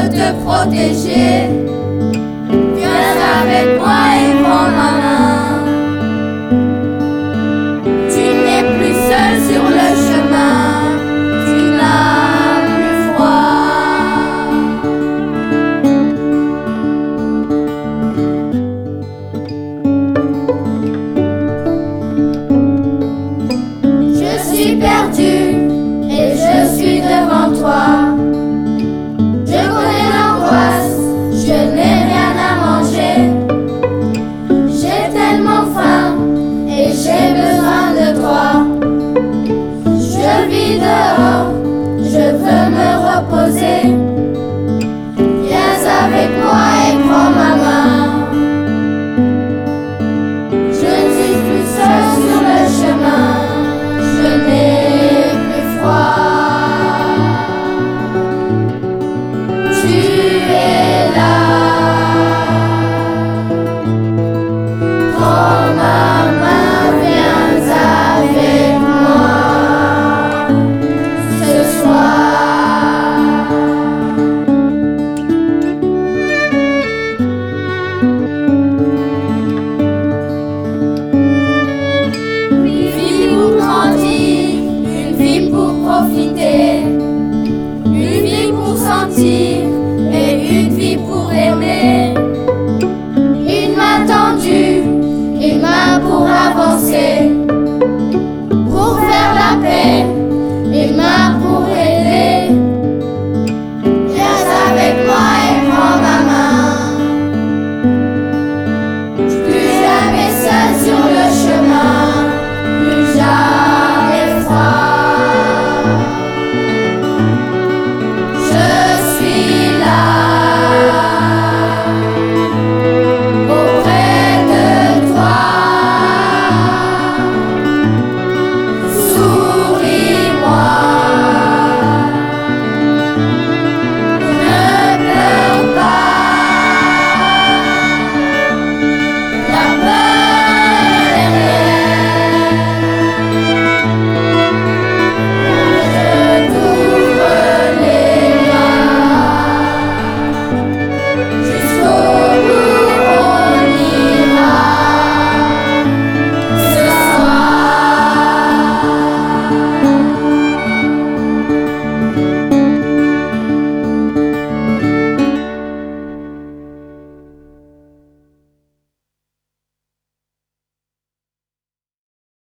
veux te protéger. Viens avec moi et prends ma main. Tu n'es plus seul sur le chemin, tu n'as plus froid. Je suis perdu et je suis devant toi. Je connais l'angoisse, je n'ai rien à manger. J'ai tellement faim et j'ai besoin de toi. Je vis dehors, je veux me reposer. Viens avec moi et prends ma main. Je ne suis plus seul sur le chemin, je n'ai plus froid. Tu es là. Prends ma main, viens avec moi ce soir. Une vie pour grandir, une vie pour profiter, une vie pour sentir